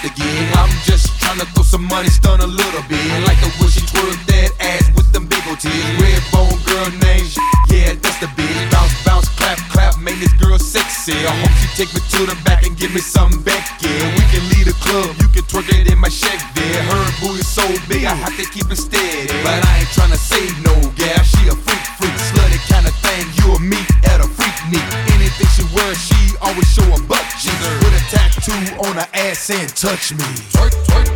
to get. I'm just tryna throw some money, stun a little bit. Like the way she twerk that ass with them big old titties. Red bone girl named yeah, that's the bitch. Bounce, bounce, clap, clap, make this girl sexy. I hope she take me to the back and give me something back, yeah. We can leave the club, you can twerk it in my shack there. Her booty so big, I have to keep it steady. But I ain't tryna save no gal, she a freak, slutty kind of thing. You or me at a freak meet. Anything she wears, she always show a butt cheeks. Put a tattoo on her ass saying touch me. Twerk, twerk,